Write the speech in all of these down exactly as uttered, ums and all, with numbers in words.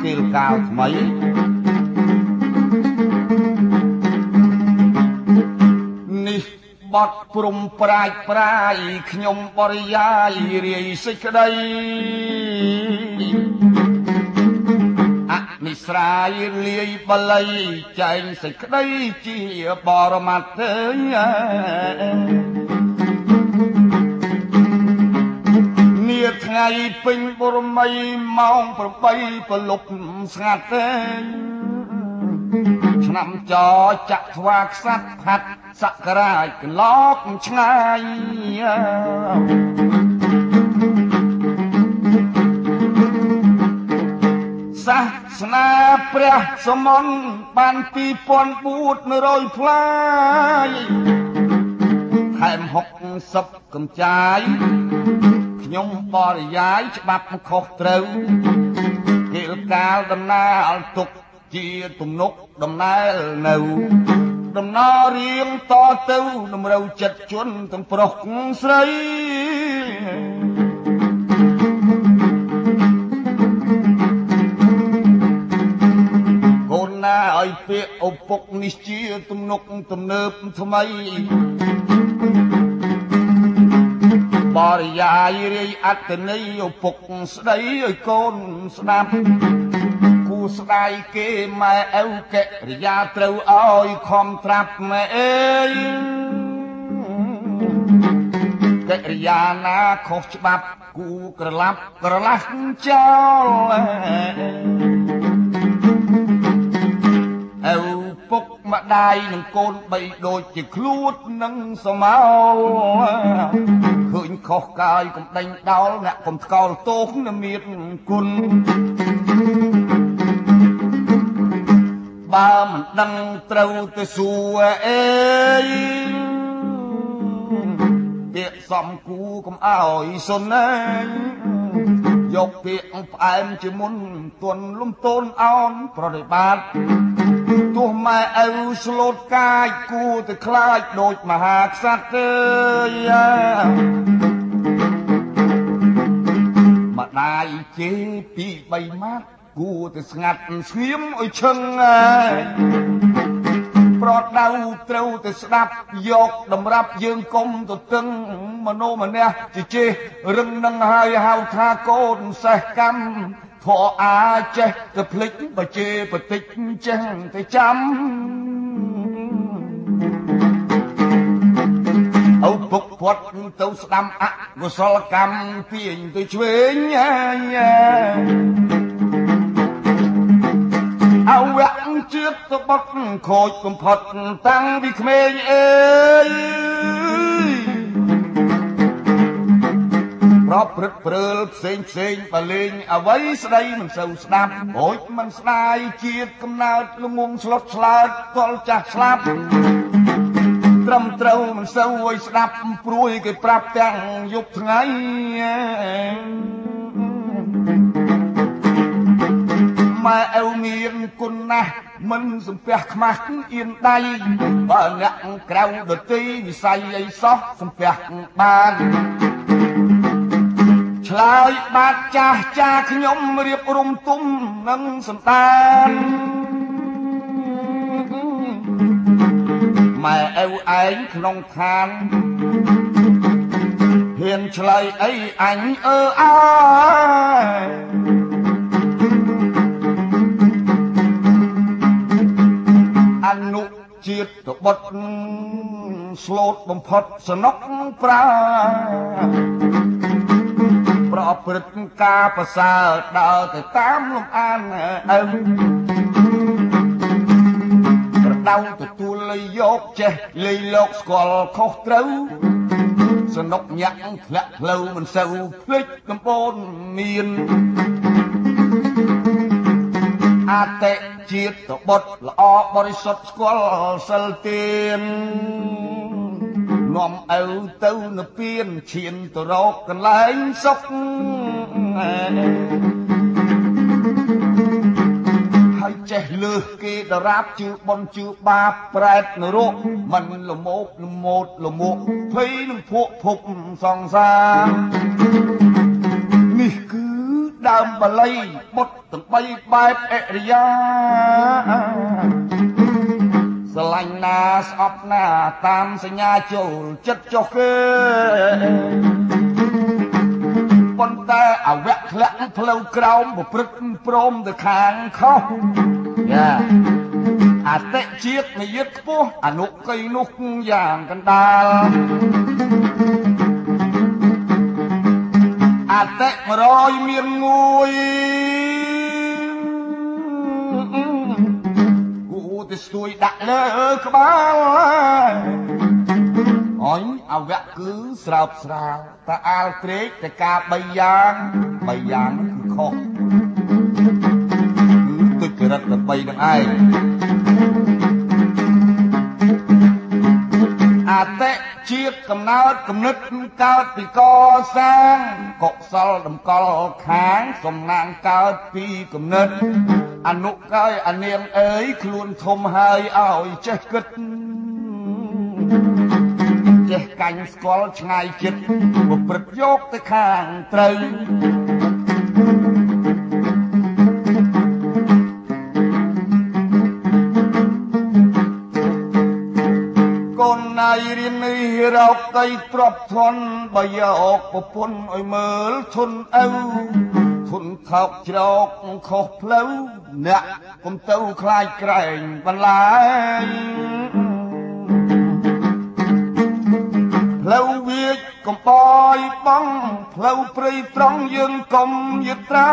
ពេលកាលថ្មីនេះបត់ព្រំប្រាជ្ញប្រាយខ្ញុំបរិយាយរាយសេចក្តីអនិស្រាយលាយបល័យចែងសេចក្តីជាបរមត្ថើនាថ្ងៃពេញបរមីម៉ោងប្រាំបីប្រលប់ស្ងាត់ទេឆ្នាំចចាក់ថ្វាខ្សាត់ផាត់សក្ការៈកន្លកឆ្ងាយសាសនាព្រះសមនបានពីរពាន់បួតរយផ្លាយខែមហុកសិបកំចាយខ្ញុំបរិយាយច្បាប់ខុសត្រូវគេលកាលដំណើរទុកជាទំនុកដំណើរនៅដំណើររៀងតទៅតម្រូវចិត្តជន់ទាំងប្រុសស្រីកូនណាឲ្យពាក្យឪពុកនេះជាទំនុកទំនើបថ្មីបរិយាយរាយអត្តន័យឪពុកស្ដីឲ្យកូនស្ដាប់គូស្ដាយគេម៉ែឪកិរិយាត្រូវឲ្យខំត្រាប់ម៉ែអើយកិរិយាណាខុសច្បាប់គូក្រឡាប់ក្រឡាស់ចោលឪពុកម្ដាយនឹងកូនបីដូចជាឃ្លួតនឹងសមោឃើញខុសកាយកុំដេញដោលអ្នកកុំថ្កោលទោសនឹងមានគុណបើមិនដឹងត្រូវទៅសួរអេយពាក្យសំគូកុំឲ្យសុនណាយកពាក្យផ្អែមជាមុនទន់លំទោនអោនប្រតិបត្តិទោះម៉ែឪស្លូតកាយគួរទៅខ្លាចដូចមហាក្សត្រទេម្ដាយជេរពីបីម៉ាត់គួរទៅស្ងាត់ស្ងៀមឲ្យឈឹងប្រដៅត្រូវទៅស្ដាប់យកតម្រាប់យើងកុំទៅតឹងមនោមនៈជជេររឹងនឹងហើយហៅថាកូនសេះកម្មធរអាចេះទៅភ្លេចបជេបតិចចេះទៅចាំឪពុកផាត់ទៅស្ដាំអកុសលកម្មទាញទៅឆ្វេងអវៈជាតិទៅបត់ខូចកំផុតតាំងពីក្មេងអើយប្រព្រឹត្តព្រើលផ្សេងផ្សេងបលេងអ្វីស្ដីមិនសូវស្ដាប់ហូចមិនស្ដាយជាតិកំណើតល្ងងស្លុតឆ្លើតទល់ចាស់ស្លាប់ត្រឹមត្រូវមិនសូវឲ្យស្ដាប់ព្រួយគេប្រាប់ទាំងយប់ថ្ងៃម៉ែឪមានគុណណាស់មិនសំពះខ្មាស់អៀនដៃបើអ្នកក្រៅដទីវិស័យអីសោះសំពះបានឆ្លើយបាត់ចាស់ចាខ្ញុំរៀបរំទុំនឹងសន្តានម៉ែឪឯងក្នុងឋានហ៊ានឆ្លើយអីអញអើអើអនុជាតិបុត្រស្លូតបំផុតសនុកប្រាប្រព្រឹត្តការប្រសើរដើរទៅតាមលំអានឪប្រដៅទទួលលៃយកចេះលៃលោកស្គាល់ខុសត្រូវសនុកញាក់ធ្លាក់ផ្លូវមិនសូវភ្លេចដំបូនមានអតិជាតិបុត្រល្អបរិសុទ្ធស្គាល់សិលទាននាំឪទៅនិព្វានឈានទៅរកកន្លែងសុខហើយចេះលើសគេដរាបជឿបនជឿបាបប្រែតនរកមិនលមោកលមោតលមោកភ័យនឹងភក់ភពសង្សារនេះគឺដើមបាលីបុតទាំងបីបែបអរិយាស្រឡាញ់ណាស្អប់ណាតាមសញ្ញាចូលចិត្តចុះគេប៉ុន្តែអវៈធ្លាក់ផ្លូវក្រោមប្រព្រឹត្តព្រមទៅខាងខុសយ៉ាអតិជាតិនិយិតខ្ពស់អនុកៃនោះយ៉ាងកណ្ដាលអតិមរយមានងួយគូទៅស្ទួយដាក់លើក្បាលអញអវៈគឺស្រោបស្រាលតែអាលក្រេកតែការបីយ៉ាងបីយ៉ាងគឺខុសគឺទុច្ចរិតតែបីនឹងឯងអតិជាតិកំណើតគំនិតកើតពីកសាងកុសលតម្កល់ខាងសំណាងកើតពីគំនិតអនុកាយអនាងអើយខ្លួនធំហើយឲ្យចេះគិតចេះកាញ់ស្គាល់ឆ្ងាយចិត្តប្រព្រឹត្តយកទៅខាងត្រូវកូនណាយរៀននេះរកដីទ្របធន់បើយកប្រពន្ធឲ្យមើលធន់ឪធន់ថោកជ្រោកខុសផ្លូវអ្នកកុំទៅខ្លាចក្រែងបន្លាយផ្លូវវាចកំបយបងផ្លូវព្រៃត្រង់យើងកុំយត្រា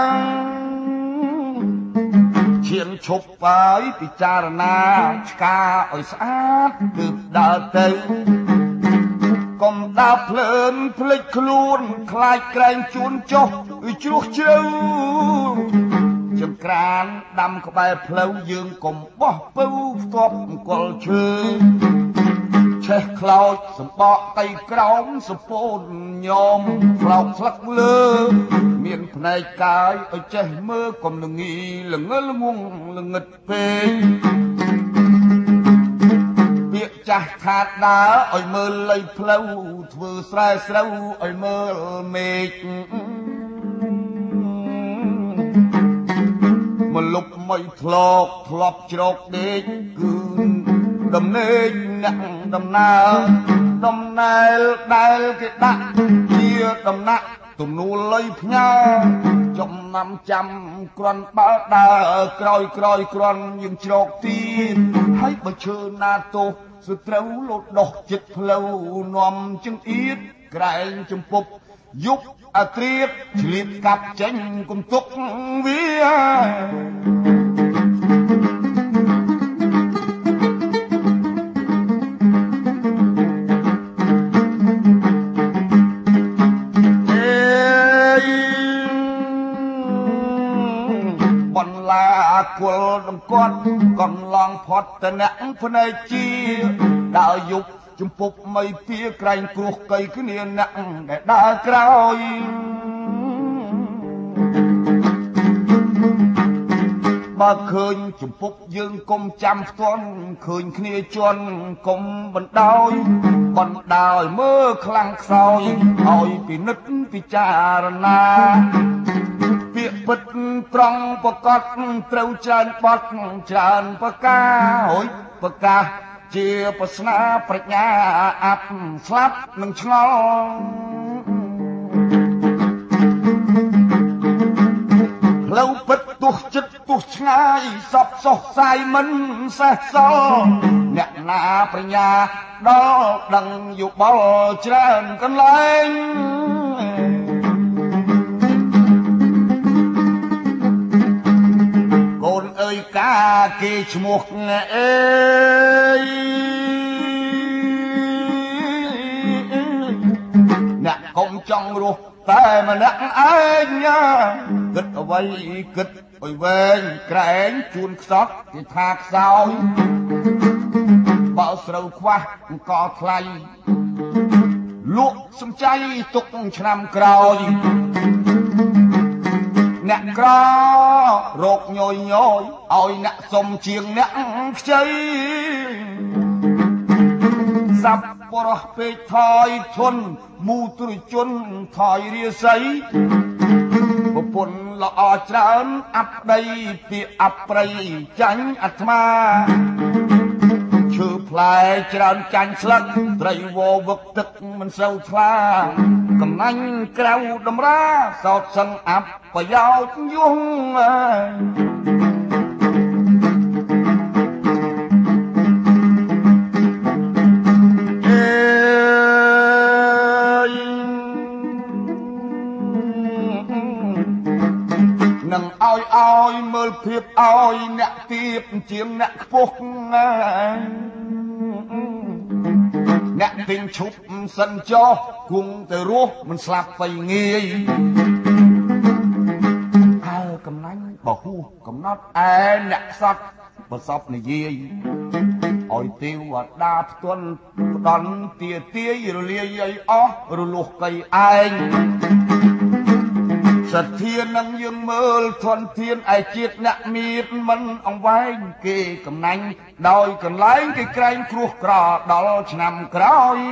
ឈានឈប់បាយពិចារណាឆ្កាឲ្យស្អាតទើបដើរទៅកុំដើរភ្លើនភ្លេចខ្លួនខ្លាចក្រែងជួនចុះជ្រោះជ្រៅចង្ក្រានដាំក្បែរផ្លូវយើងកុំបោះពៅផ្ទាប់អង្គលឈើឆេះខ្លោចសម្បកតៃក្រោមសពោនញោមខ្លោកស្លឹកលើមានភ្នែកកាយឲ្យចេះមើលកុំល្ងីល្ងើល្ងងល្ងឹតពេកពាក្យចាស់ថាដើរឲ្យមើលលៃផ្លូវធ្វើស្រែស្រូវឲ្យមើលមេឃមកលុបមិនធ្លាប់ធ្លាប់ជ្រោកដេកគឺដំណេកអ្នកដំណើរដំណែលដែលគេដាក់ជាដំណាក់ទំនួលលុយផ្ញើចំណាំចាំក្រាន់បើដើរក្រោយក្រោយក្រាន់យើងជ្រោកទៀតហើយបើឈើណាទោសសត្រូវលោតដោះចិត្តផ្លូវនាំជើងអៀតក្រែងចំពប់យុបអត្រៀតឆ្លៀតកាប់ចេញគុំទុកវាគល់ដំគាត់កន្លងផុតតអ្នកភ្នែកជាដើរយុបជំពប់មិនពីក្រែងគ្រោះកៃគ្នាអ្នកដែលដើរក្រោយបើឃើញជំពប់យើងកុំចាំផ្ទាន់ឃើញគ្នាជន់កុំបណ្ដោយបណ្ដោយមើលខ្លាំងខ្សោយឲ្យពិនិត្យពិចារណាពាក្យពិតត្រង់ប្រកបត្រូវច្រើនបត់ច្រើនប្រការហួយប្រកាសជាប្រស្នាប្រាជ្ញាអាប់ស្លាប់នឹងឆ្ងល់ផ្លូវពិតទោះចិត្តទោះឆ្ងាយសពសោះសាយមិនសេះសល់អ្នកណាប្រាជ្ញាដល់ដឹងយោបល់ច្រើនកន្លែងកូនអើយកាគេឈ្មោះអេយអ្នកកុំចង់រស់តែម្នាក់ឯងគិតអ្វីគិតអុយវែងក្រែងជួនខ្សត់គេថាខ្សោយបើស្រូវខ្វះអង្គថ្លៃលក់សំចៃទុកឆ្នាំក្រោយអ្នកក្ររោគញយញយឲ្យអ្នកសុំជាងអ្នកខ្ចីសាប់បរោះពេកថយធន់មូទ្រជនថយរាសីពពុនល្អច្រើនអាប់ដីពីអាប់ព្រៃចាញ់អាត្មាឈើផ្លែច្រើនចាញ់ស្លឹកត្រីវវឹកទឹកមិនសូវថ្លាកំណាញ់ក្រៅតម្រាសោតសឹងអាប់ប្រយោជន៍យងនឹងឲ្យឲ្យមើលភាពឲ្យអ្នកទៀបជាងអ្នកខ្ពស់អ្នកទិញឈប់សិនចោះគង់ទៅរស់មិនស្លាប់ទៅងាយអើកំណាញ់បោះកំណត់ឯអ្នកសត្វប្រសពនិយាយឲ្យទេវតាផ្ទន់ផ្ដន់ទាទាយរលាយឲ្យអស់រលុះកៃឯងសទ្ធានឹងយើងមើលធនធានឯជាតិអ្នកមានមិនអង្វែងគេកំណាញ់ដោយកន្លែងគេក្រែងគ្រោះក្រដល់ឆ្នាំក្រោយ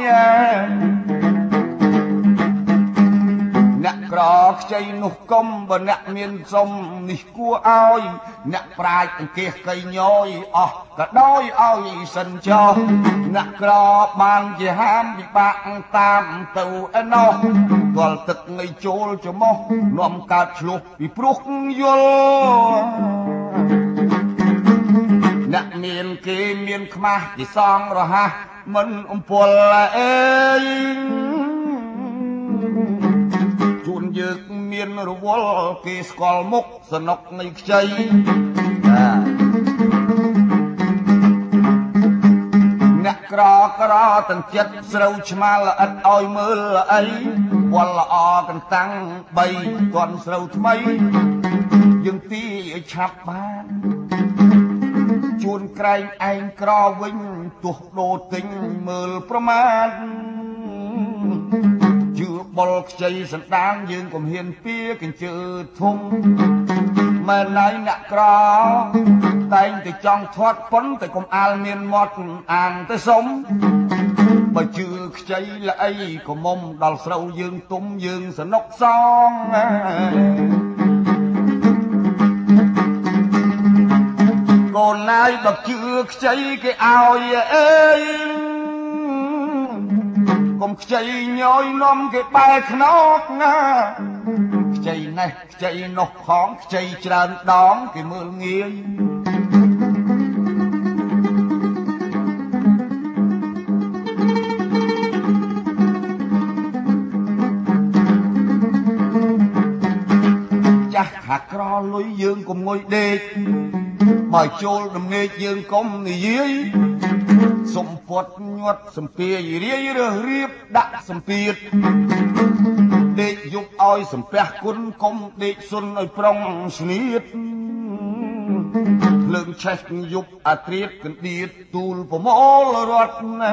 អ្នកក្រខ្ចីនោះកុំបើអ្នកមានសុំនេះគួរឲ្យអ្នកប្រាជ្ញអង្គាសកៃញយអស់ក៏ដោយឲ្យសិនចោះអ្នកក្របានជាហាមពិបាកតាមទៅឯណោះទាល់ទឹកនៃចូលច្រមុះនាំកើតឆ្លោះពីព្រោះយល់អ្នកមានគេមានខ្មាស់ជាសងរហ័សមិនអំពលអេជួនយើងមានរវល់គេស្គាល់មុខសនុកនៃខ្ចីអ្នកក្រក្រទាំងចិត្តស្រូវឆ្មាល្អិតឲ្យមើលអីវល់ល្អកន្តាំងបីទាន់ស្រូវថ្មីយើងទីឲ្យឆាប់បានជួនក្រែងឯងក្រវិញទោះដូរទិញមើលប្រមាណជឿបុលខ្ចីសណ្ដានយើងកុំហ៊ានពៀកញ្ជើធំមែនហើយអ្នកក្រតែងតែចង់ធាត់ប៉ុនតែកុំអាលមានមាត់អាងទៅសុំបើជឿខ្ចីល្អីក៏មុំដល់ស្រូវយើងទុំយើងសនុកសងកូនណាយបើជឿខ្ចីគេឲ្យអេកុំខ្ចីញយនាំគេបែកខ្នอกណាខ្ចីនេះខ្ចីនោះផងខ្ចីច្រើនដងគេមើលងាយចាស់ហាក្រលុយយើងកុំងុយដេកបើចូលដំណេកយើងកុំនិយាយសំពត់ញាត់សំពាយរាយរើសរៀបដាក់សំពាធដេកយប់ឲ្យសំពះគុណកុំដេកសុនឲ្យប្រុងស្នៀតភ្លើងឆេះយប់អាត្រៀតកណ្ដៀតទូលប្រមូលរត់ណា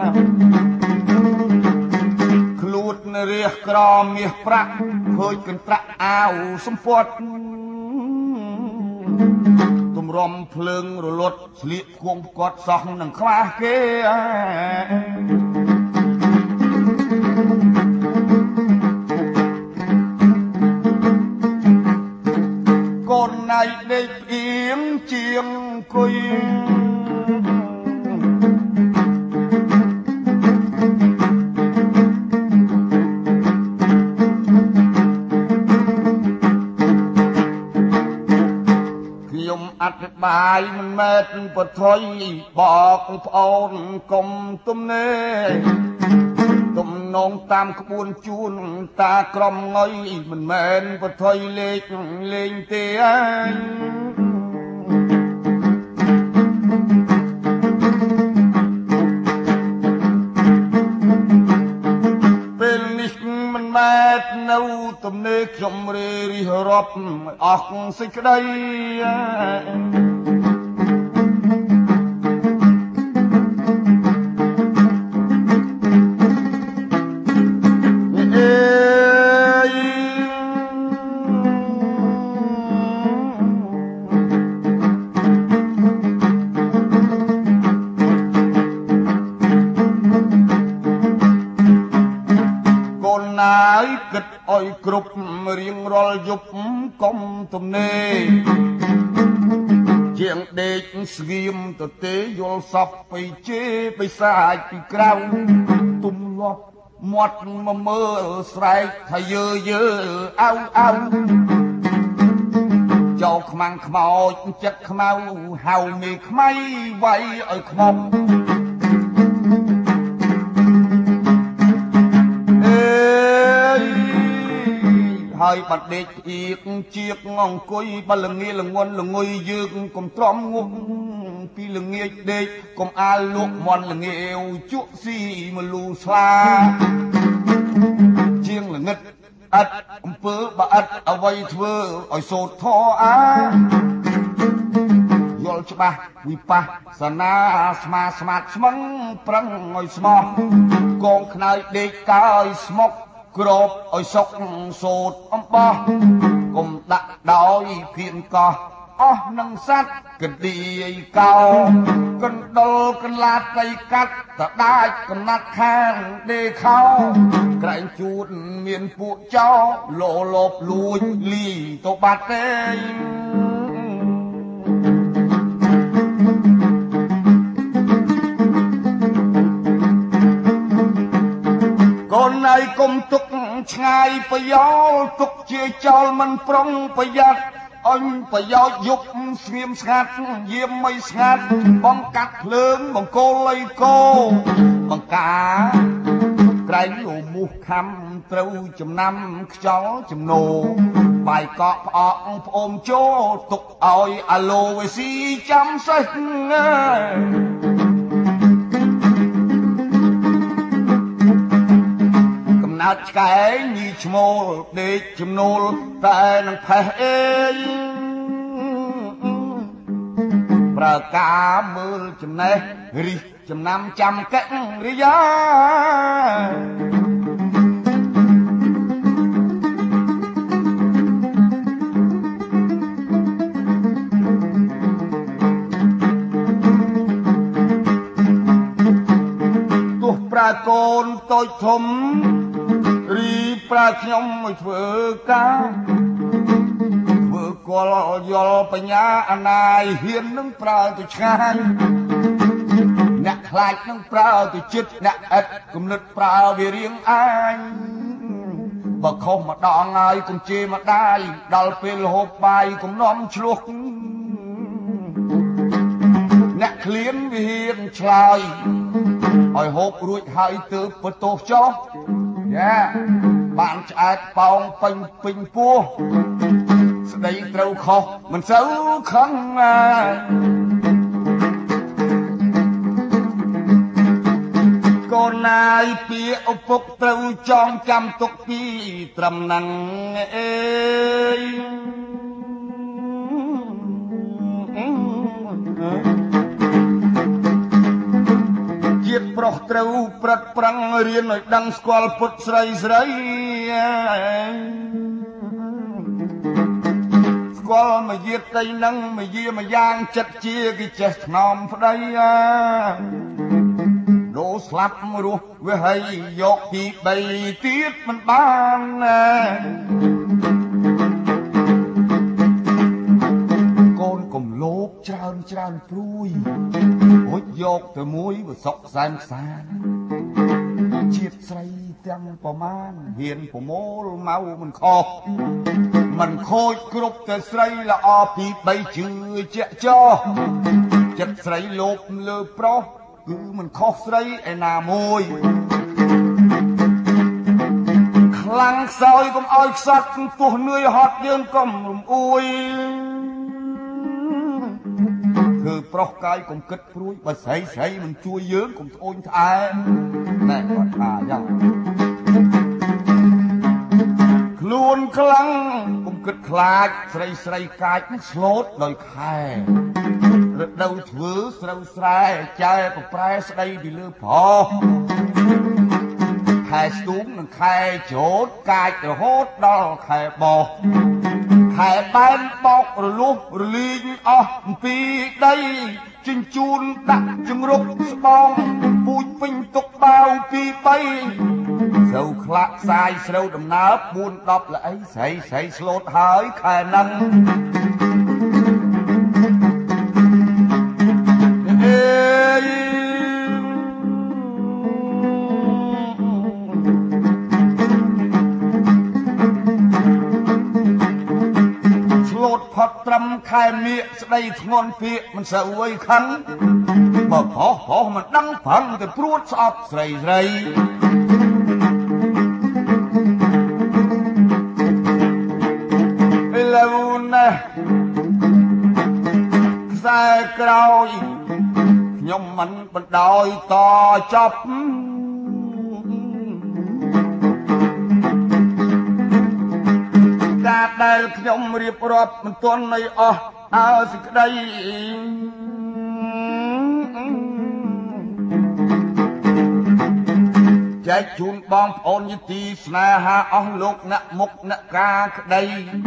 ខ្លួនរះក្រមាសប្រាក់ឃើញកន្ត្រាក់អាវសំពត់ទំរំភ្លើងរលត់ស្លៀកគង់ផ្គាត់សោះនឹងខ្វះគេកូនណៃដេកអៀងជាងគុយអធិប្បាយមិនមែនពធុយបកប្អូនកុំទំនេរទំនងតាមក្បួនជួនតាក្រមងុយមិនមែនពធុយលេខលេងទេអើយពេលនេះមិនមែននៅទំនេរខ្ញុំរៀរិះរាប់អស់សេចក្តីគិតអុយគ្រប់រៀងរាល់យប់កុំទំនេរជាងដេកស្ងៀមទៅទេយល់សពបិជេបិសាចពីក្រៅទុំលាប់មាត់មកមើលស្រែកថាយើយើអៅអៅចូលខ្មាំងខ្មោចចិត្តខ្មៅហៅមេខ្មៃវាយឲ្យខ្មុំអេយហើយបាត់ដេកអៀកជាកអង្គុយបលងាល្ងន់ល្ងុយយើងកុំទ្រាំងប់ពីល្ងាចដេកកុំអាលលក់មន់ល្ងាវជក់ស៊ីមលូស្លាជាងល្ងិតអត់អំពើបើអត់អ្វីធ្វើឲ្យសូត្រធរអាយល់ច្បាស់វិបស្សនាស្មាស្មាតស្មឹងប្រឹងឲ្យស្មោះកងខ្នើយដេកកើយស្មុកក្របឲ្យសុកសូត្រអំបោះកុំដាក់ដោយភៀនកោះអស់នឹងសัตว์កឌីកោកណ្ដុលកន្លាតៃកាត់តដាច់កំណាត់ខាងដេខោក្រែងជូតមានពួកចោលោលបលួចលីទៅបាត់ទេកូនឯងកុំទុកឆ្ងាយប្រយោលទុកជាចោលមិនប្រុងប្រយ័ត្នអញប្រយោជន៍យប់ស្ងៀមស្ងាត់យាមមិនស្ងាត់បងកាត់ភ្លើងបង្គោលលៃគោបង្កាក្រែងលោមូសខំត្រូវចំណាំខ្យល់ចំណោបាយកក់ផ្អកផ្អូមចូលទុកឲ្យអាឡូវេស៊ីចាំសេះណើតឆ្កែញីឈ្មោលដេកជំនូលតែនឹងផេះអេយប្រើការមើលចំណេះរិះចំណាំចាំកិរិយាទោះប្រើកូនតូចធំរីប្រាខ្ញុំឲ្យធ្វើការធ្វើគល់យល់បញ្ញាអនាយហ៊ាននឹងប្រើទៅឆ្ងាយអ្នកខ្លាចនឹងប្រើទៅចិត្តអ្នកអិតគំនិតប្រើវារៀងអាញបើខុសម្ដងហើយកុំជេរម្ដាយដល់ពេលហូបបាយកុំនាំឆ្លោះអ្នកឃ្លានវាហ៊ានឆ្លើយឲ្យហូបរួចហើយទើបបន្ទោសចោះយ៉ាបានឆ្អែតប៉ោងពេញពេញពោះស្ដីត្រូវខុសមិនសូវខឹងកូនណាយពីឪពុកត្រូវចងចាំទុកពីត្រឹមហ្នឹងអេយជាតិប្រុសត្រូវប្រឹកប្រឹងរៀនឲ្យដឹងស្គាល់ពុតស្រីស្រីស្គាល់មកយាតីនឹងមកយាម្យ៉ាងចិត្តជាគេចេះថ្នមប្តីដូរស្លាប់រស់វាហើយយកទីបីទៀតមិនបានកូនកុំលោភច្រើនច្រើនព្រួយហុចយកទៅមួយវាសុកសែនខ្សានជាតិស្រីទាំងប្រមាណហ៊ានប្រមូលមកមិនខុសមិនខូចគ្រប់តែស្រីល្អពីបីជឿជាក់ចោះចិត្តស្រីលោភលើប្រុសគឺមិនខុសស្រីឯណាមួយខ្លាំងខ្សោយកុំឲ្យខ្សត់ទោះនឿយហត់យើងកុំរំអួយគឺប្រុសកាយកុំគិតព្រួយបើស្រីស្រីមិនជួយយើងកុំត្អូញត្អែណែគាត់ថាយ៉ាងខ្លួនខ្លាំងកុំគិតខ្លាចស្រីស្រីកាចនឹងស្លូតដោយខែរដូវធ្វើស្រូវស្រែចែប្រប្រែស្ដីពីលើប្រុសខែស្ទូងនិងខែច្រូតកាចរហូតដល់ខែបោះខែបែនបោករលុះរលីងអស់អំពីដីជញ្ជូនដាក់ជង្រុកស្បងពូជពេញទុកបាវពីបីស្រូវខ្លាក់ខ្សាយស្រូវដំណើរបួនដប់ល្អីស្រីស្រីស្លូតហើយខែហ្នឹងអេស្លូតផុតត្រឹមខែមៀកស្ដីធ្ងន់ពាកមិនសូវអីខឹងបើប្រុសប្រុសមិនដឹងប្រឹងតែព្រួតស្អប់ស្រីស្រីឥឡូវណាខ្សែក្រោយខ្ញុំមិនបណ្ដោយតចប់ការដែលខ្ញុំរៀបរាប់មិនទាន់នៃអស់អើសេចក្តីចែកជូនបងប្អូនយទីស្នេហាអស់លោកអ្នកមុខអ្នកការក្តី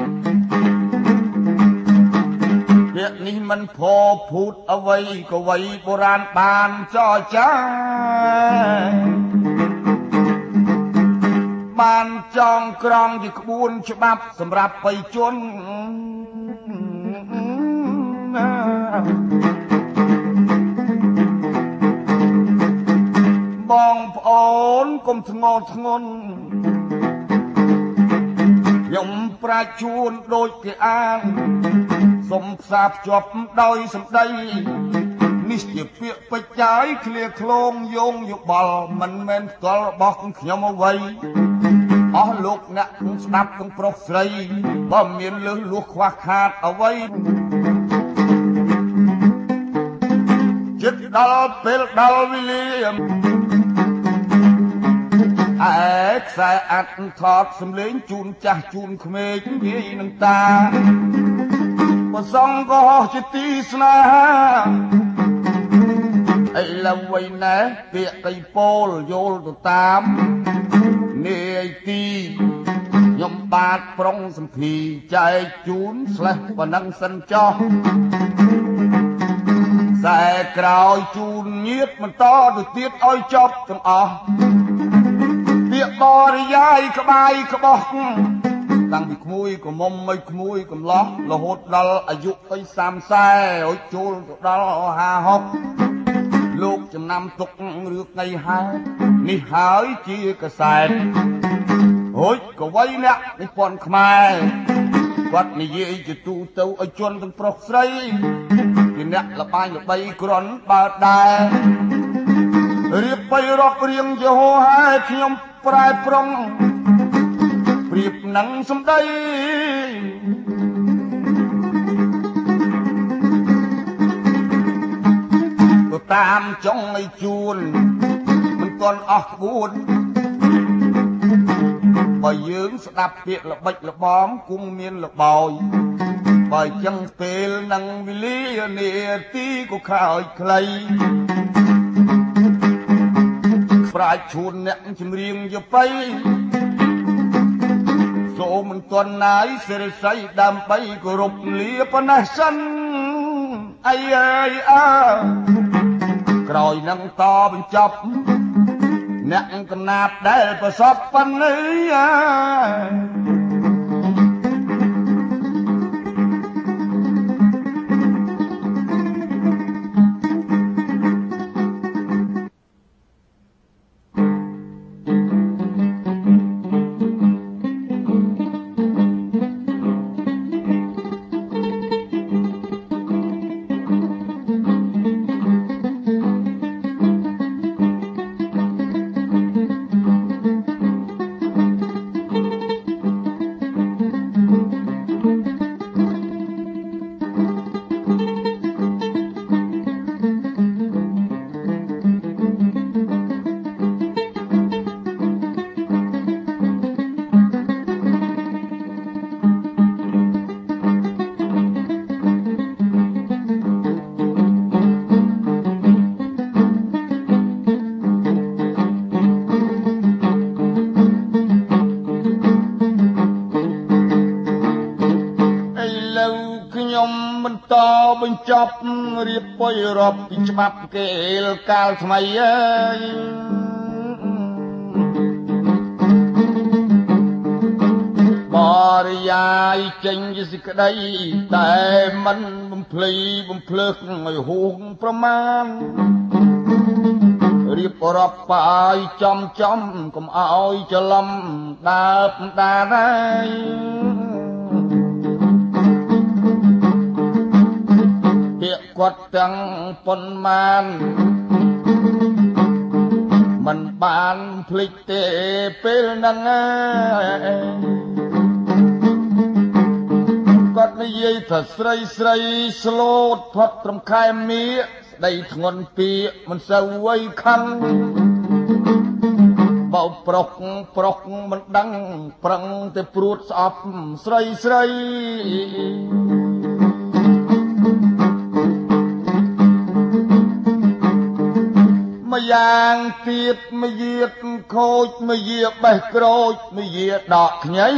ពាក្យនេះមិនផោភូតអ្វីក៏វ័យបុរាណបានចរចាបានចងក្រងជាក្បួនច្បាប់សម្រាប់បៃជនបងប្អូនកុំធ្ងន់ធ្ងន់ខ្ញុំប្រាជ្ញជួនដូចគេអានសុំផ្សារភ្ជាប់ដោយសម្ដីនេះជាពាក្យពេចន៍ចាយឃ្លាឃ្លោងយោងយោបល់មិនមែនផ្ទាល់របស់ខ្ញុំអ្វីអស់លោកអ្នកស្ដាប់ទាំងប្រុសស្រីបើមានលើសលួសខ្វះខាតអ្វីចិត្តដល់ពេលដល់វេលាអែខ្សែអាត់ថតសំលេងជូនចាស់ជូនក្មេងវាយនឹងតាបើសងក៏ជាទីស្នេហាឥឡូវវិញណែពាក្យដីពោលយល់ទៅតាមនាយទីខ្ញុំបាទប្រុងសំភីចែកជូនស្លេះប៉ុណ្ណឹងសិនចោះខ្សែក្រោយជូនញាតបន្តទៅទៀតឲ្យចប់ទាំងអស់ពាក្យបរិយាយក្បាយក្បោះតាំងពីក្មួយក៏មុំមិនក្មួយកំឡោះរហូតដល់អាយុទៅសាមសែឲ្យចូលទៅដល់ហាហុកលោកចំណាំទុករឿងថ្ងៃហើយនេះហើយជាកសែតហូចក៏វៃអ្នកនិពន្ធខ្មែរគាត់និយាយជាទូទៅឲ្យជន់ទាំងប្រុសស្រីជាអ្នកលបាញ់ល្បីក្រន់បើដែររៀបបីរាប់រៀងយហោហើយខ្ញុំប្រែប្រុងប្រៀបនឹងសម្ដីទៅតាមចង់ឲ្យជួនមិនទាន់អស់ក្បួនបើយើងស្ដាប់ពាក្យល្បិចល្បងគង់មានល្បោយបើចឹងពេលនឹងវេលានាទីក៏ខើចខ្លីប្រាជ្ញឈួនអ្នកចម្រៀងយបៃសូមមិនទាន់ណាយសិរិស័យដើម្បីគោរពលាប៉ុណ្ណេះសិនអីអើយអើក្រោយនឹងតបញ្ចប់អ្នកកំណាប់ដែលប្រសពប៉ុណ្ណឹងបញ្ចប់រៀបបុយរាប់ពីច្បាប់គេលកាលថ្មីអើយរិយាយចេញជាសេចក្តីតែមិនបំភ្លីបំភ្លើសឲ្យហួងប្រមាណរៀបរាប់បាយចំចំកុំឲ្យច្រឡំដើបដាដែរពាក្យគាត់ទាំងប៉ុន្មានមិនបានភ្លេចទេពេលហ្នឹងគាត់និយាយថាស្រីស្រីស្លូតផុតត្រឹមខែមៀស្ដីធ្ងន់ពាកមិនសូវវៃខឹងបោប្រុសប្រុសមិនដឹងប្រឹងតែព្រួតស្អប់ស្រីស្រីម្យ៉ាងទៀតមយាតខូចមយាបេះក្រូចមយាដកខ្ញី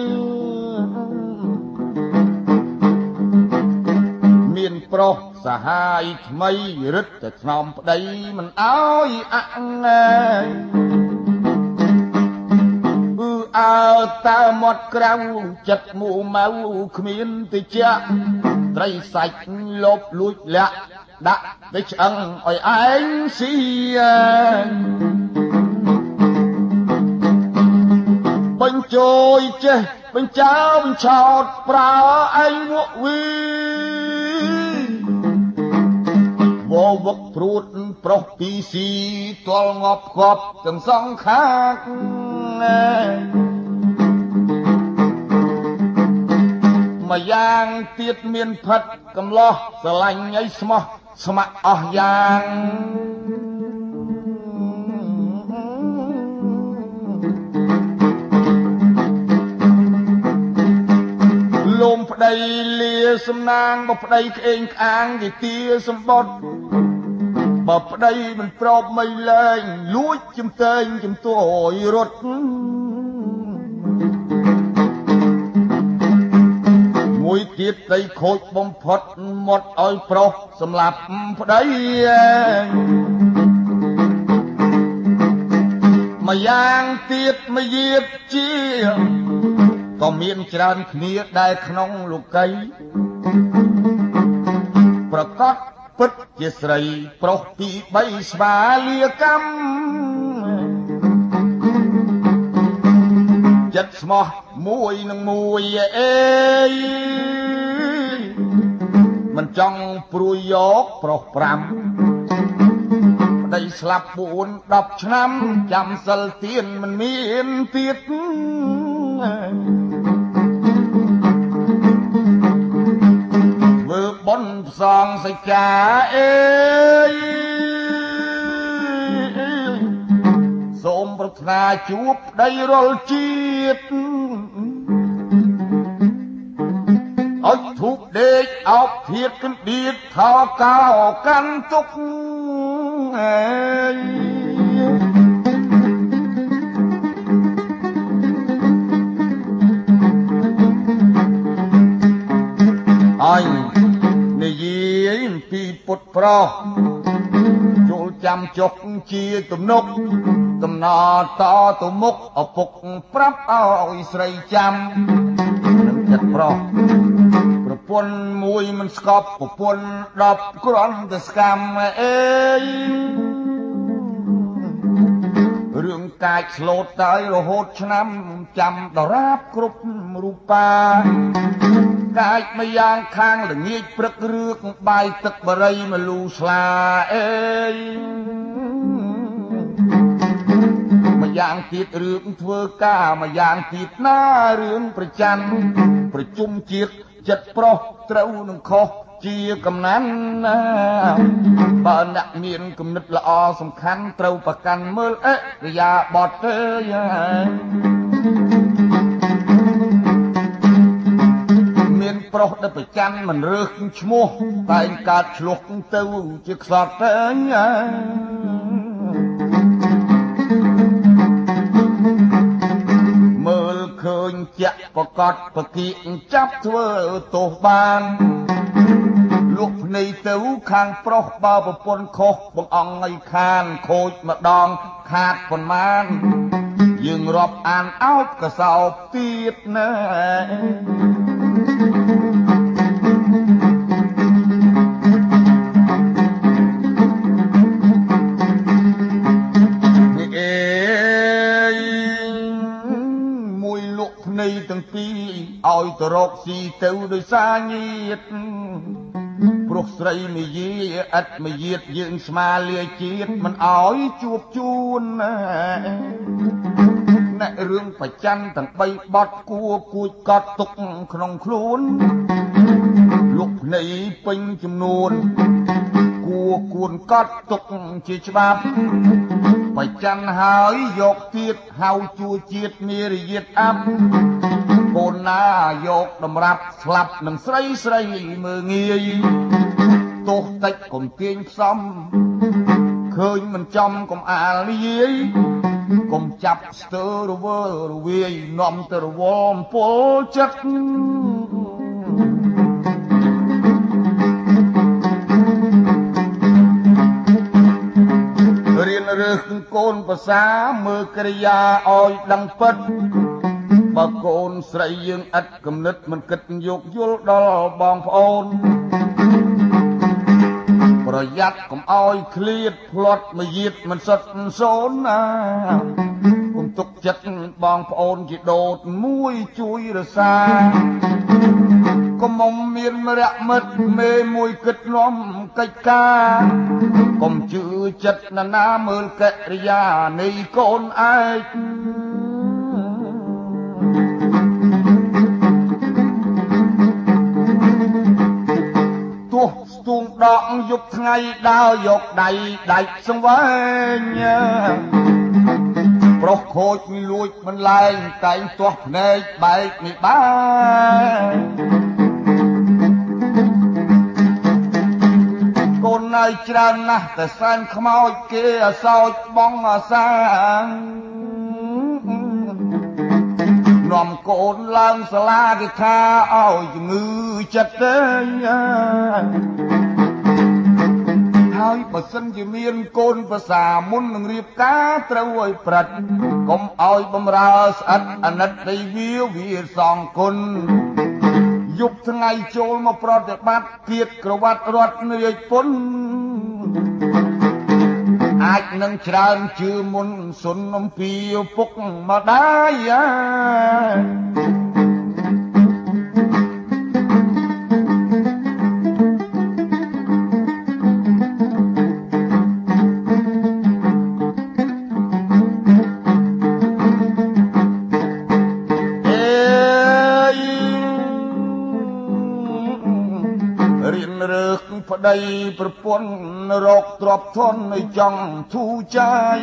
មានប្រុសសាហាយថ្មីរឹតតែថ្នមប្តីមិនអោយអើអឺអើតើមាត់ក្រៅចិត្តមូម៉ៅគ្មានតិចត្រីសាច់លបលួចលាក់ដាក់ទៅឆ្អឹងឲ្យឯងស៊ីបញ្ជួយចេះបញ្ចោបញ្ឆោតប្រើឯងវក់វីវវឹកព្រួតប្រុសពីស៊ីទល់ងាប់គប់ទាំងសងខាកម្យ៉ាងទៀតមានផិតកំឡោះស្រឡាញ់ឲ្យស្មោះស្ម័គ្រអស់យ៉ាងលោមប្តីលាសំណាងបើប្តីក្អេងក្អាងគេទាសម្បត្តិបើប្តីមិនប្រອບមិនលែងលួចជំទែងជំទួយរត់មួយទៀតដីខូចបំផុតមាត់ឲ្យប្រុសសម្លាប់ប្តីម្យ៉ាងទៀតមយាបជាក៏មានច្រើនគ្នាដែលក្នុងលោកីប្រកាសពិតជាស្រីប្រុសពីបីស្វាលាកម្មចិត្តស្មោះមួយនឹងមួយអេមិនចង់ព្រួយយកប្រុសប្រាំប្តីស្លាប់បួនដប់ឆ្នាំចាំសិលទៀនមិនមានទៀតមើលបនផ្សងសច្ចាអេសូមប្រាថ្នាជួបប្តីរាល់ជាតិអុជធូបដេកអោបធៀបកណ្ដៀតថោកោកាន់ទុកអេអញនិយាយពីពុទ្ធប្រុសចូលចាំចុកជាទំនុកកំណត់តទៅមុខឪពុកប្រាប់ឲ្យស្រីចាំនឹងចិត្តប្រុសប្រពន្ធមួយមិនស្កប់ប្រពន្ធដប់គ្រាន់តែស្កាំអេរឿងកាចស្លូតតើរហូតឆ្នាំចាំដរាបគ្រប់រូបាកាចម្យ៉ាងខាងល្ងាចព្រឹករឿងបាយទឹកបរិយមលូស្លាអេម្យ៉ាងទៀតរឿងធ្វើការម្យ៉ាងទៀតណារឿងប្រចាំប្រជុំជាតិចិត្តប្រុសត្រូវនឹងខុសជាកំណាន់ណាបើអ្នកមានគំនិតល្អសំខាន់ត្រូវប្រកាន់មើលអរិយាបថទេមានប្រុសដែលប្រចាំមិនរើសឈ្មោះតែកើតឆ្លុះទៅជាខ្សត់ទេមើលឃើញជាក់ប្រកាសប្រគៀកចាប់ធ្វើទោសបានលុកភ្នែកទៅខាងប្រុសបើប្រពន្ធខុសបងអង្គឲ្យខានខូចម្ដងខាតប៉ុន្មានយើងរាប់អានអោបកសោបទៀតណាទាំងពីរឲ្យទៅរកស៊ីទៅដោយសារញាតព្រោះស្រីនិយាយឥតមយាទយើងស្មាលាជាតិមិនឲ្យជួបជួនអ្នករឿងប្រច័ណ្ឌទាំងបីបត់គួគួចកត់ទុកក្នុងខ្លួនលុកភ្នែកពេញចំនួនគួគួនកត់ទុកជាច្បាប់ប្រច័ណ្ឌហើយយកទៀតហៅជួជាតិនារីយាតអាប់កូនណាយកតម្រាប់ស្លាប់នឹងស្រីស្រីមើងងាយទោះតិចកុំទាញផ្សំឃើញមិនចំកុំអាលលាយកុំចាប់ស្ទើរវើរវាយនាំទៅរវល់ពលចិត្តរៀនរើសកូនភាសាមើលកិរិយាឲ្យដឹងពិតបើកូនស្រីយើងឥតគំនិតមិនគិតយោគយល់ដល់បងប្អូនប្រយ័ត្នកុំឲ្យឃ្លាតផ្លាត់មយាទមិនសុទ្ធសូនណាកុំទុកចិត្តបងប្អូនជាដូតមួយជួយរសាកុំមុំមានមរៈមិត្តមេមួយគិតនាំកិច្ចការកុំជឿចិត្តណានាមើលកិរិយានៃកូនឯងទោះស្ទូងដកយប់ថ្ងៃដើរយកដៃដាច់សង្វែងប្រុសខូចមិនលួចមិនលែងតែងទាស់ភ្នែកបែកនេះបាយកូននៅច្រើនណាស់តែសែនខ្មោចគេអសោចបងអាសានាំកូនឡើងសាលាគេថាឲ្យជំងឺចិត្តទេហើយបើសិនជាមានកូនភាសាមុននឹងរៀបការត្រូវឲ្យប្រតិកុំឲ្យបំរើស្អិតអាណិតនៃវាវាសងគុណយប់ថ្ងៃចូលមកប្រតិបត្តិគៀតក្រវ៉ាត់រត់នាយពុនអាចនឹងច្រើនជឿមុនសុនអំពីពុកម្ដាយប្តីប្រពន្ធរកទ្រព្យធនឲ្យចង់ធូរចាយ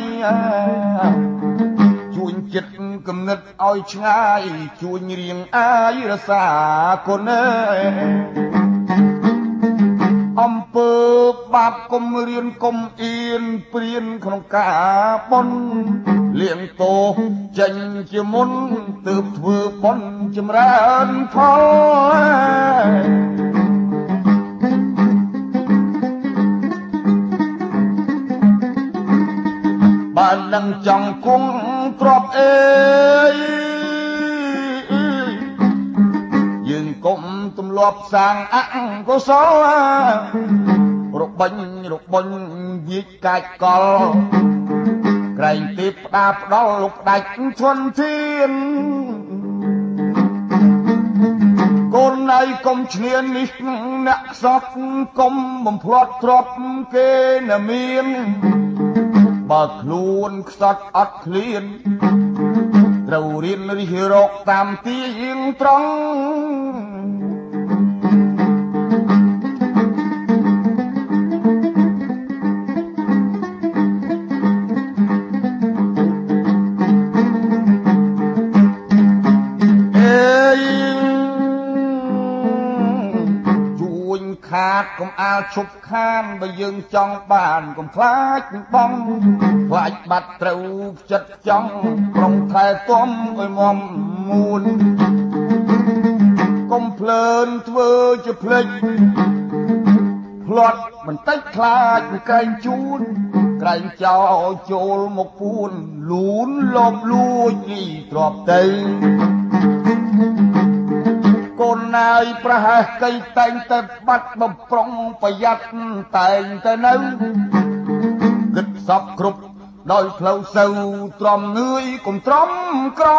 ជួញចិត្តគំនិតឲ្យឆ្ងាយជួញរៀងអាយរសាគុណអំពើបាបគុំរៀនកុំអៀនព្រៀនក្នុងការបន់លៀងតោចេញជាមុនទើបធ្វើបន់ចម្រើនផលបាននឹងចង់គង់ទ្របអេយើងកុំទម្លាប់សាងអកុសលរបាញ់របាញ់វាចកាច់កលក្រែងទេពផ្ដាផ្ដល់លោកផ្ដាច់ឈុនធានកូនណៃកុំឈ្នាននេះអ្នកខ្សត់កុំបំផ្លាត់ទ្របគេណាមានបើខ្លួនខ្សត់អត់ឃ្លានត្រូវរៀនរិះរកតាមទីត្រង់ខាតកុំអាលឈប់ខានបើយើងចង់បានកុំខ្លាចបងខ្លាចបាត់ត្រូវចិត្តចង់ប្រុងថែទាំឲ្យមមមួនកុំភ្លើនធ្វើជាភ្លេចផ្លាត់បន្តិចខ្លាចមួយកែងជួនក្រក្រែងចោលចូលមកពួនលូនលបលួចលីទ្របទៅកូនណាយប្រហែសកៃតែងតែបាត់បំប្រុងប្រយ័ត្នតែងតែនៅគិតសពគ្រប់ដោយផ្លូវសូវទ្រាំនឿយកុំទ្រាំក្រ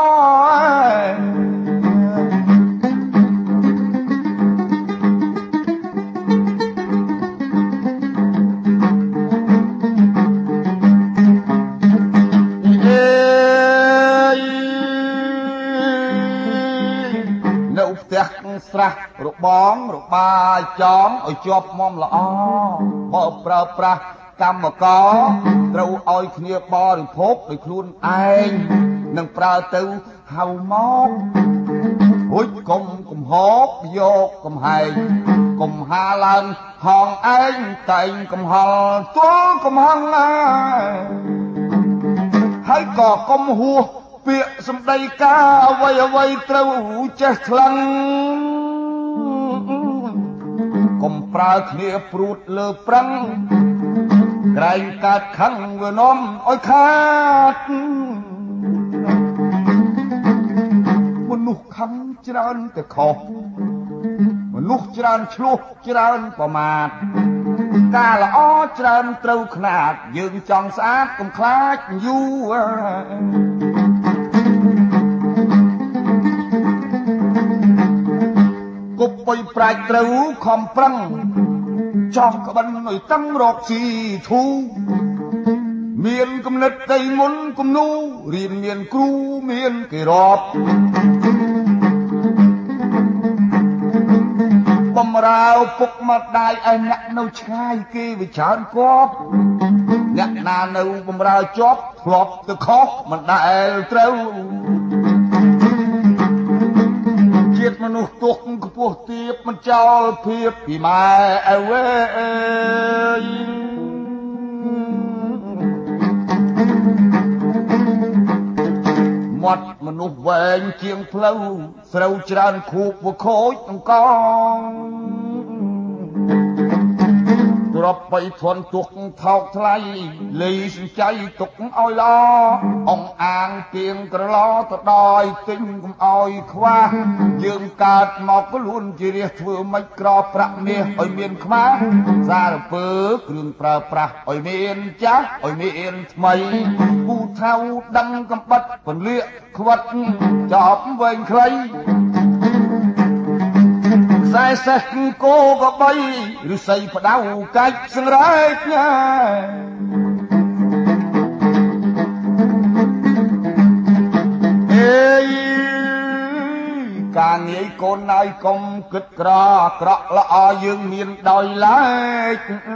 ស្រះរបងរបាយចងឲ្យជាប់មុំល្អបើប្រើប្រាស់កម្មករត្រូវឲ្យគ្នាបរិភោគដោយខ្លួនឯងនឹងប្រើទៅហៅមកហួចកុំកំហបយកកំហែងកុំហាឡើងហងឯងតែងកំហល់ទល់កំហឹងហើយក៏កុំហួសពាក្យសម្ដីការអ្វីអ្វីត្រូវចេះខ្លាំងកុំប្រើគ្នាព្រួតលើប្រឹងក្រែងកាត់ខឹងវានាំឲ្យខាតមនុស្សខឹងច្រើនតែខុសមនុស្សច្រើនឆ្លោះច្រើនប្រមាថការល្អច្រើនត្រូវខ្នាតយើងចង់ស្អាតកុំខ្លាចយូរគប់បុយប្រាច់ត្រូវខំប្រឹងចង់ក្បិនឲ្យតឹងរកស៊ីធូមានគំនិតដីមុនគំនូរៀនមានគ្រូមានគេរាប់បំរើពុកម្ដាយឲ្យអ្នកនៅឆ្ងាយគេវាច្រើនគប់អ្នកណានៅបំរើជាប់ធ្លាប់ទៅខុសមិនដែលត្រូវជាតិមនុស្សទុកខ្ពស់ទាបមិនចោលភាពពីម៉ែអើយមាត់មនុស្សវែងជាងផ្លូវស្រូវច្រើនខូបវខូចអង្កងទ្រពបីធន់ទុកថោកថ្លៃលីសំចៃទុកឲ្យល្អអងអាងទៀងក្រឡទៅដោយទិញកុំឲ្យខ្វះយើងកើតមកខ្លួនជារះធ្វើមិនក្រប្រាក់មាសឲ្យមានខ្មាស់សារពើគ្រឿងប្រើប្រាស់ឲ្យមានចាស់ឲ្យមានថ្មីពូថៅដឹងកំបិតពន្លាកខ្វិតចប់វែងខ្លីខ្សែសេះគោក៏បីឬស័យផ្ដៅកាច់សង្រែកណាអេយការងាយកូនណាយកុំគិតក្រក្រក់ល្អយើងមានដោយឡែក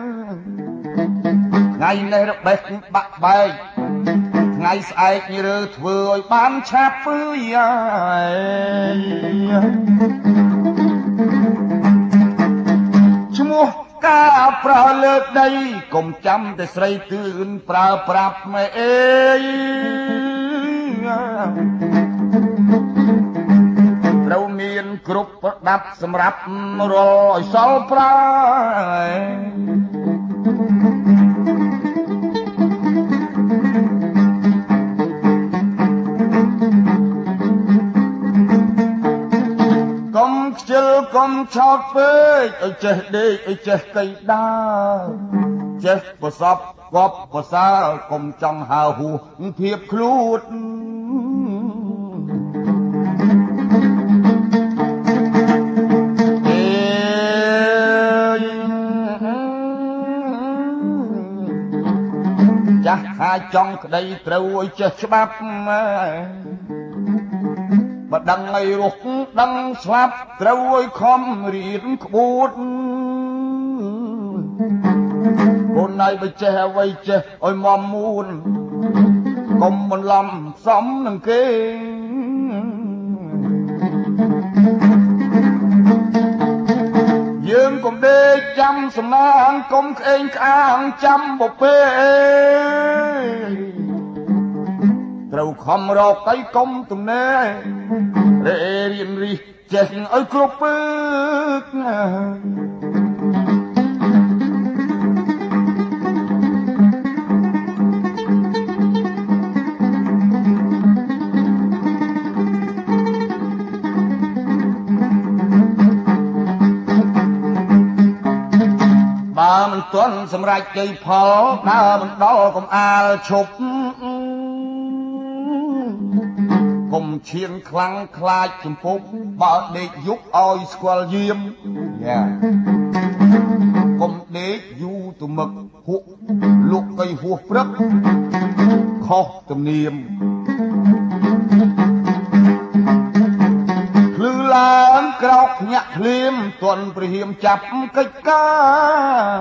ថ្ងៃនេះរបេះបាក់បែកថ្ងៃស្អែករើធ្វើឲ្យបានឆាប់ពើយាយឈ្មោះការប្រើលើដីកុំចាំតែស្រីទឿនប្រើប្រាប់ម៉ែអេយត្រូវមានគ្រប់ប្រដាប់សម្រាប់រាល់ឲ្យសល់ប្រើខ្ជិលកុំឆោតពេកឲ្យចេះដេកឲ្យចេះកៃដើរចេះប្រសពគប់ប្រសើរកុំចង់ហើហួសភាពខ្លួនអេចាស់ថាចង់ក្តីត្រូវឲ្យចេះច្បាប់បើដឹងឲ្យរស់ដឹងស្លាប់ត្រូវឲ្យខំរៀនក្បួតអូនណៃបើចេះអ្វីចេះឲ្យមមមួនកុំបន្លំសំនឹងគេយើងកុំដេកចាំសំណាងកុំក្អេងក្អាងចាំបពេត្រូវខំរកទៅកុំទំនេររៀនរិះចេះឲ្យគ្រប់ពើកទាន់សម្រេចជ័យផលដើរមិនដល់កំអាលឈប់កុំឈានខ្លាំងខ្លាចចំពុកបើដេកយប់ឲ្យស្គាល់យាមយ៉ាកុំដេកយូរទៅមឹកហួកលុកកៃហួសព្រឹកខុសទំនៀមភ្លឺឡើងក្រោកញាក់ភ្លាមទន់ព្រះហៀមចាប់កិច្ចការ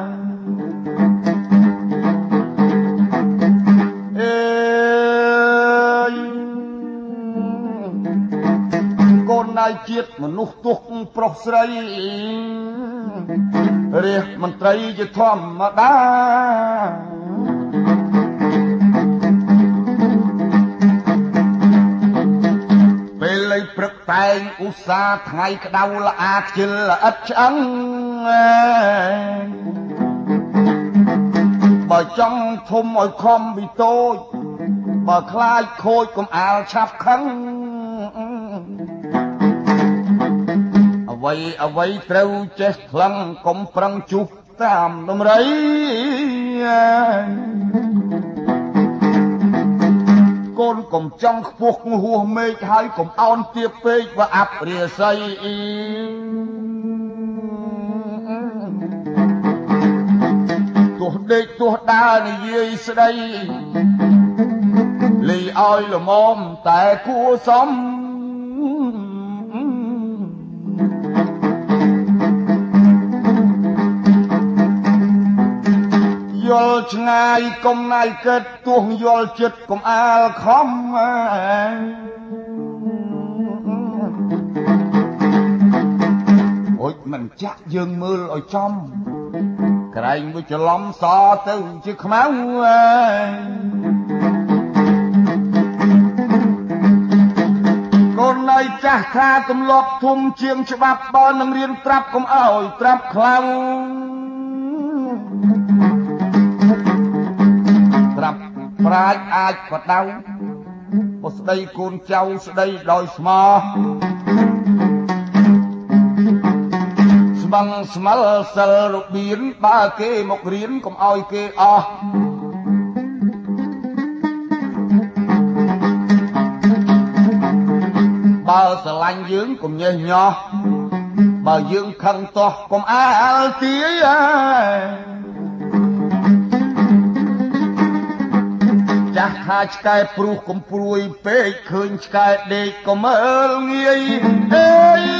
អេយកូនន័យជាតិមនុស្សទុកប្រុសស្រីរាជមន្ត្រីជាធម្មតាពេលលេងព្រឹកតែងឧស្សាហ៍ថ្ងៃក្តៅល្អាខ្ជិលល្អិតឆ្អឹងបើចង់ធំឲ្យខំពីតូចបើខ្លាចខូចកុំអាលឆាប់ខឹងអ្វីអ្វីត្រូវចេះខ្លាំងកុំប្រឹងជុះតាមដំរីកូនកុំចង់ខ្ពស់ហួសមេឃហើយកុំអោនទាបពេកว่าអាប់រាសីទោះដេកទោះដើរនិយាយស្ដីលីឲ្យល្មមតែគួរសមយល់ឆ្ងាយកុំណាយគិតទោះយល់ចិត្តកុំអាលខំអូយមិនចាក់យើងមើលឲ្យចំក្រែងមួយច្រឡំសទៅជាខ្មៅកូនន័យចាស់ថាទម្លាប់ធំជាងច្បាប់បើនឹងរៀនត្រាប់កុំឲ្យត្រាប់ខ្លាំងត្រាប់ប្រាជ្ញអាចបដៅបើស្ដីកូនចៅស្ដីដោយស្មោះស្មឹងស្មិលសិលរបៀនបើគេមករៀនកុំឲ្យគេអស់បើស្រឡាញ់យើងកុំញេះញោះបើយើងខឹងទាស់កុំអាលទាយចាស់ថាឆ្កែព្រុសកុំព្រួយពេកឃើញឆ្កែដេកកុំមើលងាយអេ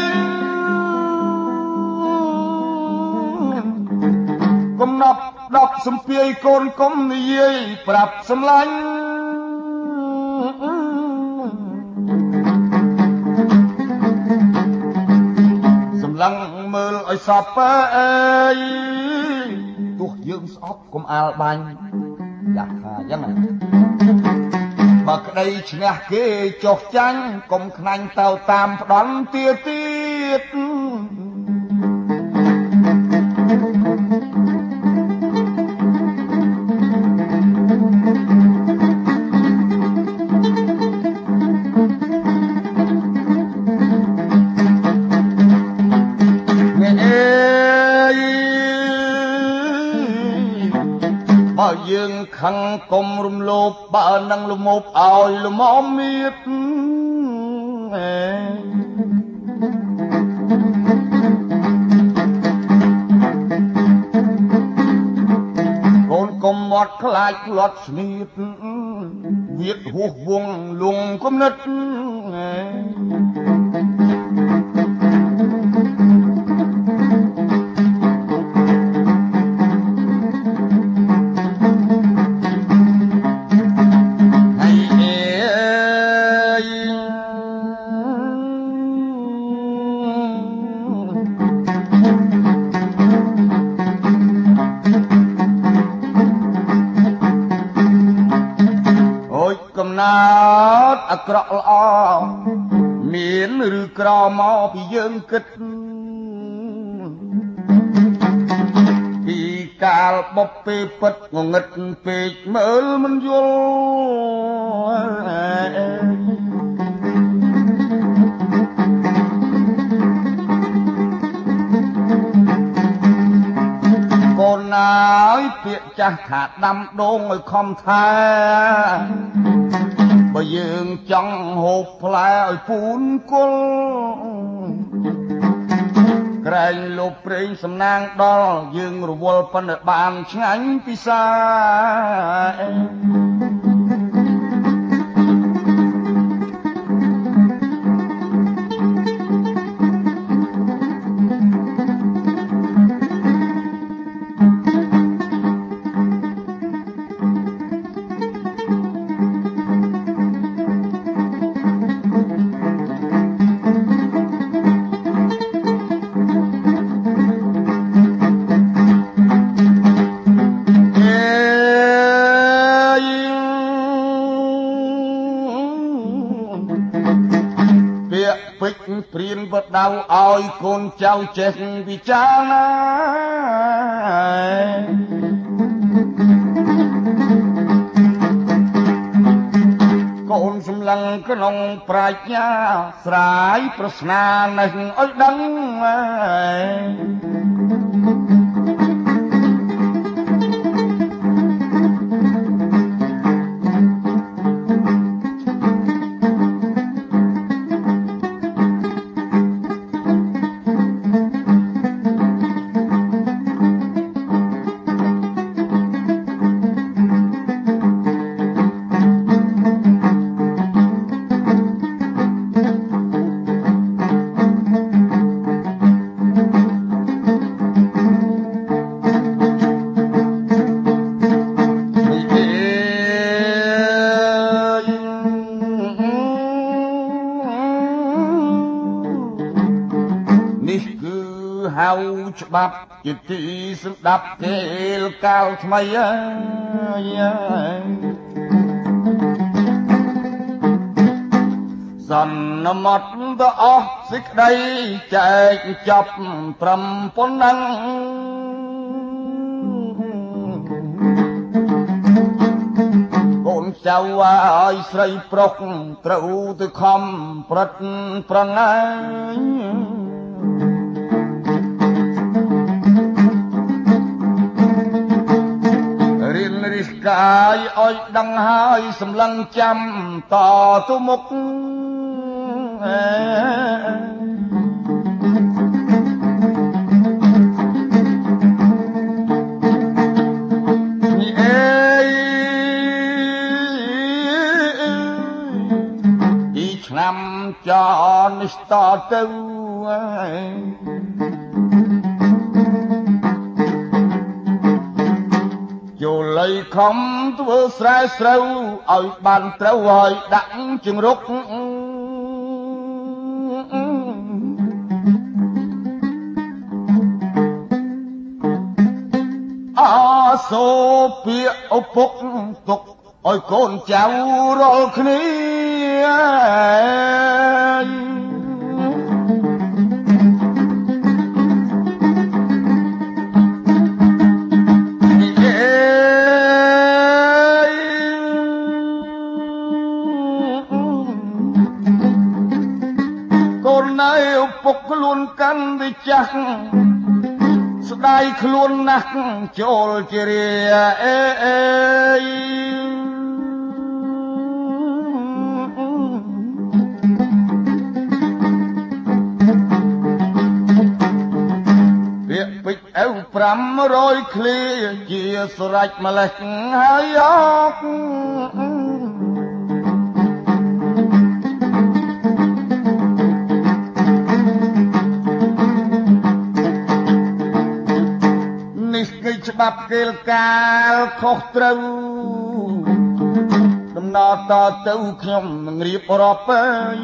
យកុំណប់ដប់សំពាយកូនកុំនិយាយប្រាប់សម្លាញ់សម្លឹងមើលឲ្យសពអើយទោះយើងស្អប់កុំអាលបាញ់យ៉ាថាអញ្ចឹងបើក្តីឈ្នះគេចុះចាញ់កុំខ្នាញ់ទៅតាមផ្ដន់ទៀតទៀតយើងខឹងកុំរំលោភបើនឹងលមោបឲ្យល្មមមៀតកូនកុំមាត់ខ្លាចផ្លាត់ស្នៀតវាហួសវងលងគំនិតអាក្រក់ល្អមានឬក្រមកពីយើងគិតពីកាលបបពេលពិតងងឹតពេកមើលមិនយល់កូនណាចាស់ថាដាំដូងឲ្យខំថាបើយើងចង់ហូបផ្លែឲ្យពូនគុលក្រែងលុបព្រេងសំណាងដល់យើងរវល់ប៉ុន្តែបានឆ្ងាញ់ពិសាព្រៀនបដៅឲ្យកូនចៅចេះវិចារណាកូនសម្លឹងក្នុងប្រាជ្ញាស្រាយប្រស្នានេះឲ្យដឹងច្បាប់ជាទីស្ដាប់គេលកាលថ្មីអើយសន្មត់ទៅអស់សេចក្តីចែកចប់ត្រឹមប៉ុណ្ណឹងកូនចៅឲ្យស្រីប្រុសត្រូវទៅខំប្រឹកប្រឹងឯងរិះកាយឲ្យដឹងហើយសម្លឹងចាំតទៅមុខនេះអេពីឆ្នាំចនេះតទៅចូលលៃខំធ្វើស្រែស្រូវឲ្យបានត្រូវហើយដាក់ជង្រុកអសូពាកឪពុកទុកឲ្យកូនចៅរាល់គ្នាពុកខ្លួនកាន់វិចាស់ស្ដាយខ្លួនណាស់ចូលជារាអេអេពាក្យពេចអៅប្រាំរយឃ្លាជាស្រេចម្លេះហើយអកច្បាប់គេលកាលខុសត្រូវដំណើរតទៅខ្ញុំនឹងរៀបរាប់ហើយ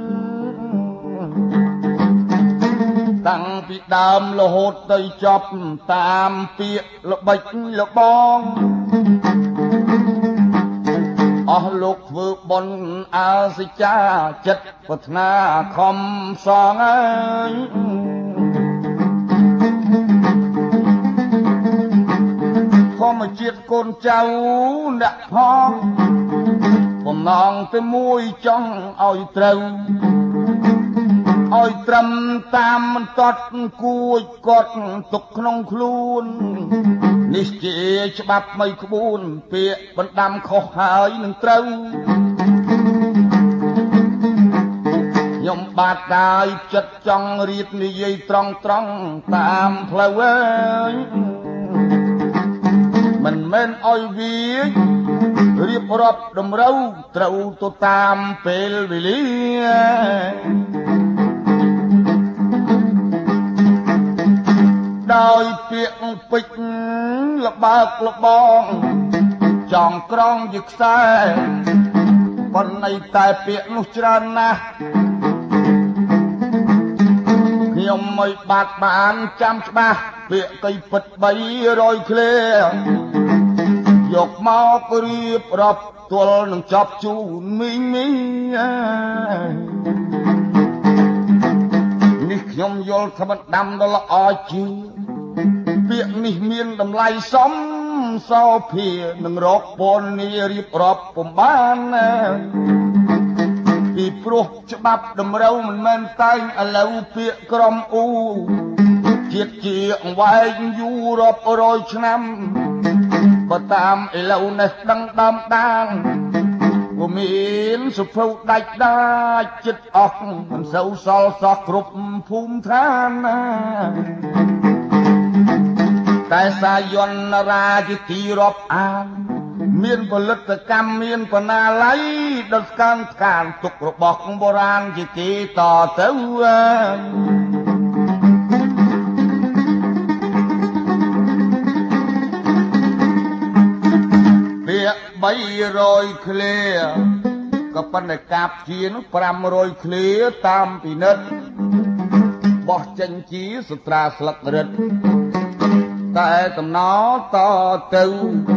តាំងពីដើមរហូតទៅចប់តាមពាក្យល្បិចលបងអស់លោកធ្វើបុណ្យអើសិចាចិត្តប្រាថ្នាខំសងហើយធម្មជាតិកូនចៅអ្នកផងបំណងទៅមួយចង់ឲ្យត្រូវឲ្យត្រឹមតាមមិនតត់គួចគាត់ទុកក្នុងខ្លួននេះជាច្បាប់មួយក្បួនពាក្យបណ្ដាំខុសហើយនឹងត្រូវខ្ញុំបាទកាយចិត្តចង់រៀបនិយាយត្រង់ត្រង់តាមផ្លូវអើយមិនមែនអោយវារៀបរាប់តម្រូវត្រូវទៅតាមពេលវេលាដោយពាក្យពេចលបើកលបងចង់ក្រងជាខ្សែប៉ុន្តែតែពាក្យនោះច្រើនណាស់ខ្ញុំមិនបាទបានចាំច្បាស់ពាក្យកៃពិតបីរយឃ្លាយកមករៀបរាប់ទល់នឹងចប់ជូនមីងមីងនេះខ្ញុំយល់ថាមិនដាំដល់ល្អជាពាក្យនេះមានតម្លៃសមសោភានឹងរកពណ៌នេះរៀបរាប់ពំបានពីព្រោះច្បាប់តម្រូវមិនមែនតែងឥឡូវពាក្យក្រមអ៊ូជាតិជាអង្វែងយូររាប់រយឆ្នាំបើតាមឥឡូវនេះដឹងដើមដាងក៏មានសុភៅដាច់ដាច់ចិត្តអស់មិនសូវសល់សោះគ្រប់ភូមិឋានណាតែសាយន្តរាជទីរាប់អានមានផលិតកម្មមានបណ្ណាល័យដល់ស្កានស្កានទុករបស់បុរាណជាគេតទៅពាក្យបីរយឃ្លាក៏ប៉ុន្តែកាប់ជានោះប្រាំរយឃ្លាតាមពិនិត្យបោះចេញជាសុត្រាស្លឹករឹតតែតំណតទៅ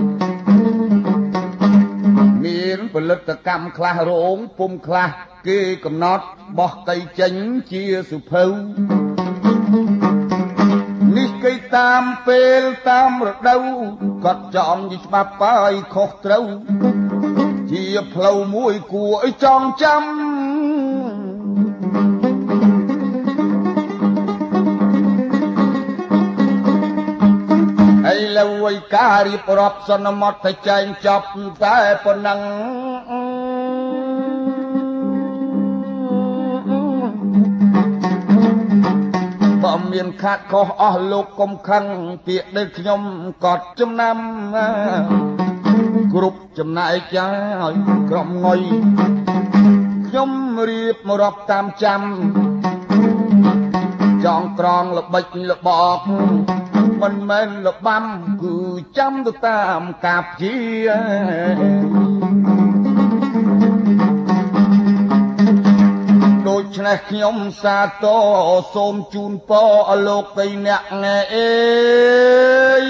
មានផលិតកម្មខ្លះរោងពុំខ្លះគេកំណត់បោះកៃចេញជាសុភៅនេះគេតាមពេលតាមរដូវគាត់ចំជាច្បាប់បាយខុសត្រូវជាផ្លូវមួយគួរឲ្យចងចាំឥឡូវឲ្យការរៀបរាប់សន្មតទៅចែងចប់តែប៉ុណ្ណឹងបើមានខាត់ខុសអស់លោកកុំខឹងពាក្យដែលខ្ញុំកត់ចំណាំគ្រប់ចំណែកចាយក្រុមងុយខ្ញុំរៀបមករាប់តាមចាំចងក្រងល្បិចល្បកមិនមែនលបាំគឺចាំទៅតាមកាព្យាដូច្នេះខ្ញុំសាទរសូមជូនពរអលោកីអ្នកណែអេយ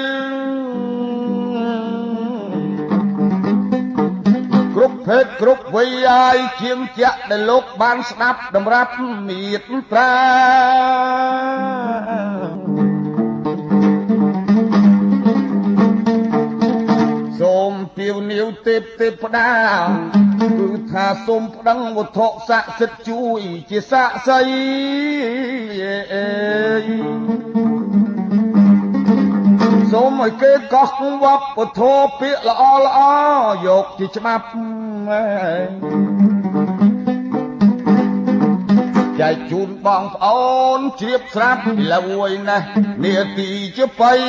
គ្រប់ភេទគ្រប់វ័យហើយជាងជាក់ដែលលោកបានស្ដាប់តម្រាប់មេត្រាសូមពាវនាវទេពទេពតាគឺថាសូមប្តឹងវត្ថុស័ក្តិសិទ្ធិជួយជាស័ក្តិសិទ្ធិសូមឲ្យគេកោះវប្បធម៌ពាក្យល្អល្អយកជាច្បាប់ចែកជូនបងប្អូនជ្រាបស្រាប់លើយណាស់នាទីជាបៃ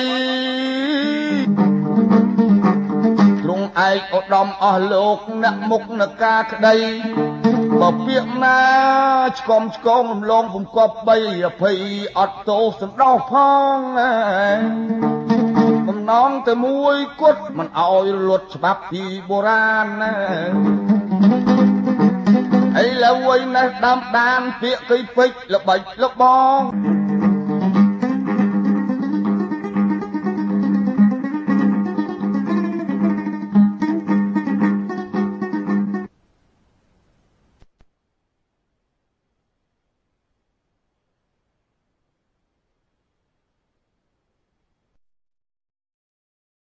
ទ្រង់ឯកឧត្តមអស់លោកអ្នកមុខនការក្តីបើពាក្យណាឆ្កំឆ្កងរំលងពំកប់បីអភ័យអត់ទោសសន្តោសផងបំណងតែមួយគត់មិនអោយរលត់ច្បាប់ពីបុរាណណាឥឡូវឯនេះដាំដានពាក្យកៃពេជ្រល្បិចល្បង